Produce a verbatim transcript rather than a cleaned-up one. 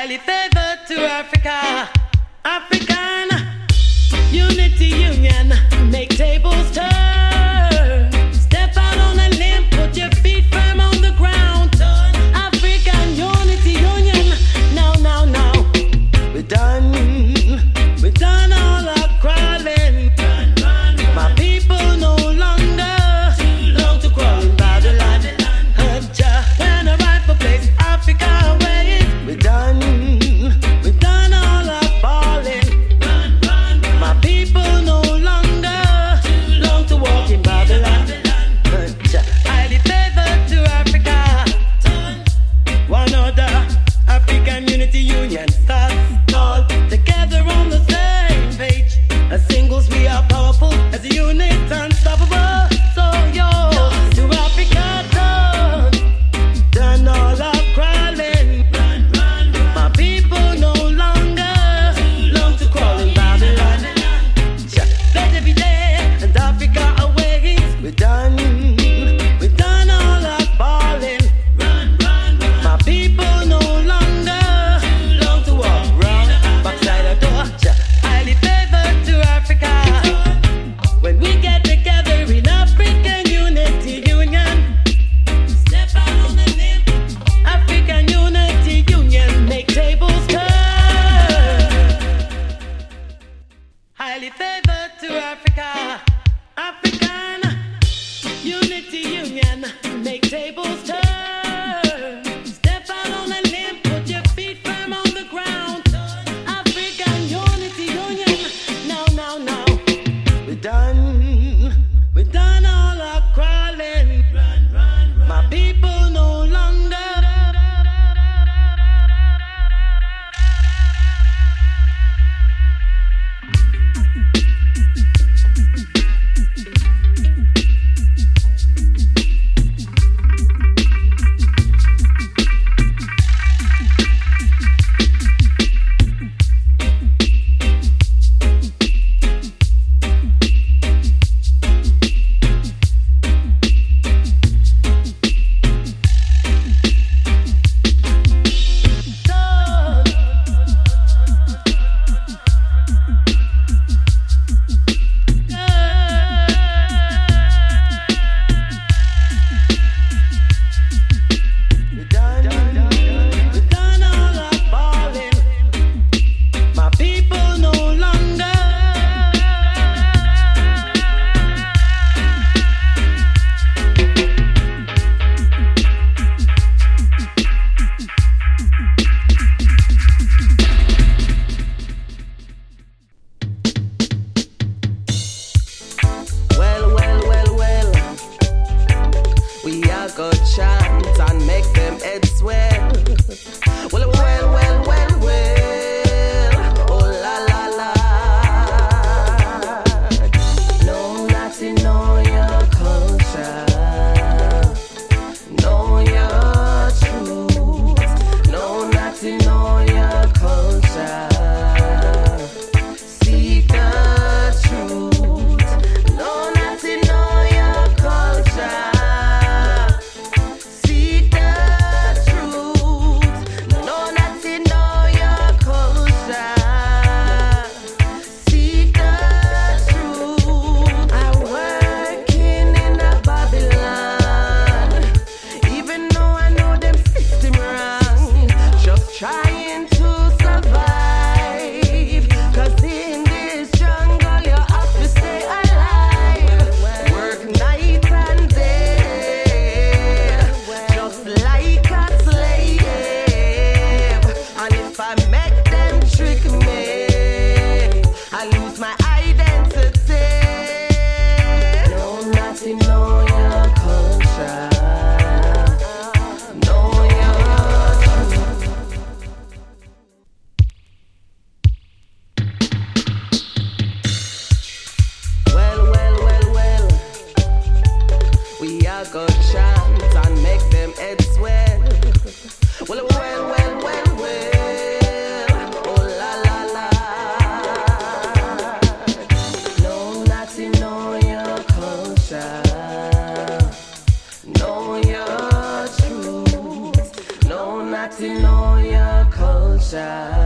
Highly favored to Africa. African Unity Union. Make tables turn. Step out on a limb. Put your feet firm on the ground. Turn. African Unity Union. Now, now, now. We're done. We're done all our crawling. Run, run, run. My people no longer too long to crawl in Babylon. When I ride for place, Africa ways. We're done. We're done all our falling. Run, run, run. My people no longer too long to walk in Babylon. Highly favored to Africa. One other African Unity Union starts all together on the same page. As singles we are powerful, as a unit unstoppable. So yo, to Africa done, done all our crawling. Run, run, run. My people no longer too long to crawl in Babylon. Let every day and Africa awaits. We're done, we're done all our falling. Run, run, run. My people no longer too long to walk round backside the door. Highly favored to Africa. When we get together in African Unity Union, step out on a limb. African Unity Union, make tables turn. Highly favored to Africa. African Unity Union, make tables turn. Step out on a limb, put your feet firm on the ground. African Unity Union, now, now, now. We're done, we're done all our crawling. Run, run, run. My people no longer. Well, well, well, well. We are go chant and make them heads swell. Well, well, well, well, well. Oh la la la. No, not to know your culture. Know your truth. No, not to know your culture. Seek the truth. No, not to know your culture. Seek the truth. No, not to know your culture. Seek the truth. I'm working in a Babylon, even though I know them system wrong. Just trying to survive. 'Cause in this jungle you have to stay alive. Work night and day, just like a slave. And if I make them trick me, I lose my identity. No, not to know your culture. Know your truth. Jah.